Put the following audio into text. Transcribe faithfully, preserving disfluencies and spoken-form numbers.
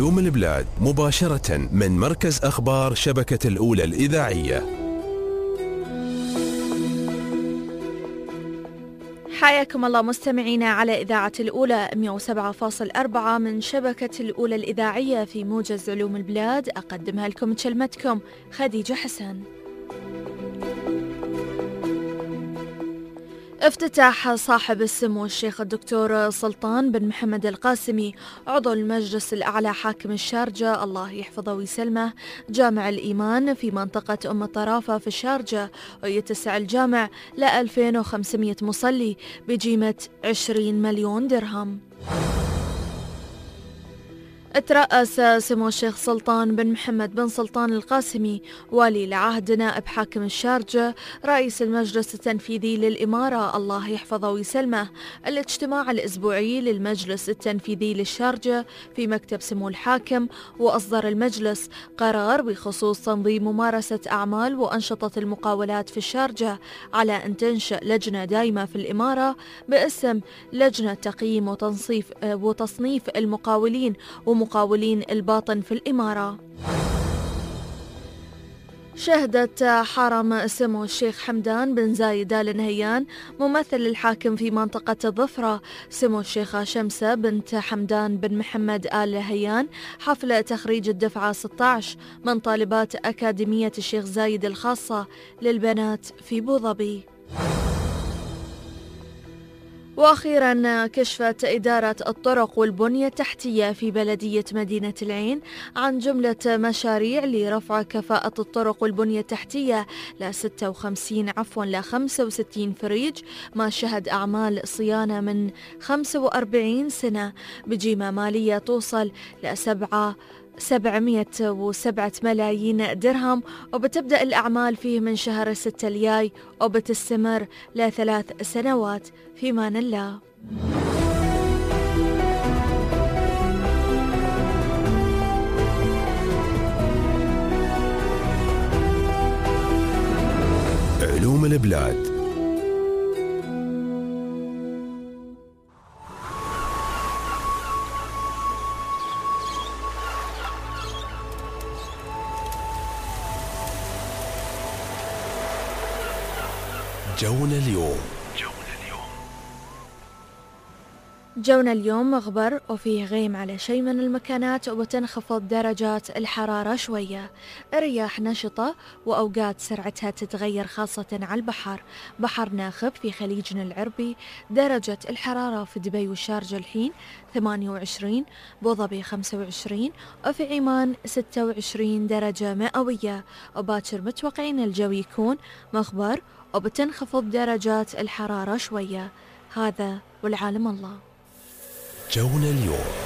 علوم البلاد مباشرة من مركز أخبار شبكة الأولى الإذاعية. حياكم الله مستمعينا على إذاعة الأولى مئة وسبعة فاصلة أربعة من شبكة الأولى الإذاعية في موجز علوم البلاد. أقدمها لكم تشلمتكم خديجة حسن. افتتح صاحب السمو الشيخ الدكتور سلطان بن محمد القاسمي عضو المجلس الأعلى حاكم الشارجة الله يحفظه ويسلمه جامع الإيمان في منطقة أم الطرافة في الشارجة، ويتسع الجامع ل ألفين وخمسمئة مصلي بقيمة عشرين مليون درهم. ترأس سمو الشيخ سلطان بن محمد بن سلطان القاسمي والي العهد نائب حاكم الشارجة رئيس المجلس التنفيذي للإمارة الله يحفظه ويسلمه الاجتماع الأسبوعي للمجلس التنفيذي للشارجة في مكتب سمو الحاكم، وأصدر المجلس قرار بخصوص تنظيم ممارسة أعمال وأنشطة المقاولات في الشارجة على أن تنشأ لجنة دائمة في الإمارة باسم لجنة تقييم وتنصيف وتصنيف المقاولين ومقاولين الباطن في الإمارة. شهدت حرم سمو الشيخ حمدان بن زايد آل نهيان ممثل الحاكم في منطقة الظفرة سمو الشيخة شمسة بنت حمدان بن محمد آل نهيان حفل تخريج الدفعة ستة عشر من طالبات أكاديمية الشيخ زايد الخاصة للبنات في بوظبي. وأخيرا كشفت إدارة الطرق والبنية التحتية في بلدية مدينة العين عن جملة مشاريع لرفع كفاءة الطرق والبنية التحتية ل ستة وخمسين عفوا ل خمسة وستين فريج، ما شهد أعمال صيانة من خمسة وأربعين سنة بقيمة مالية توصل لسبعة سبعمئة وسبعة ملايين درهم، وبتبدأ الأعمال فيه من شهر ستة الجاي وبتستمر لثلاث سنوات. في مان الله. علوم البلاد. جونا اليوم. جونا اليوم مغبر وفيه غيم على شيء من المكانات وتنخفض درجات الحرارة شوية، الرياح نشطة وأوقات سرعتها تتغير خاصة على البحر، بحر ناخب في خليجنا العربي. درجة الحرارة في دبي والشارجة الحين ثمانية وعشرين، بوظبي خمسة وعشرين، وفي عمان ستة وعشرين درجة مئوية، وباكر متوقعين الجو يكون مغبر وبتنخفض درجات الحرارة شوية. هذا والعالم الله. جونا اليوم.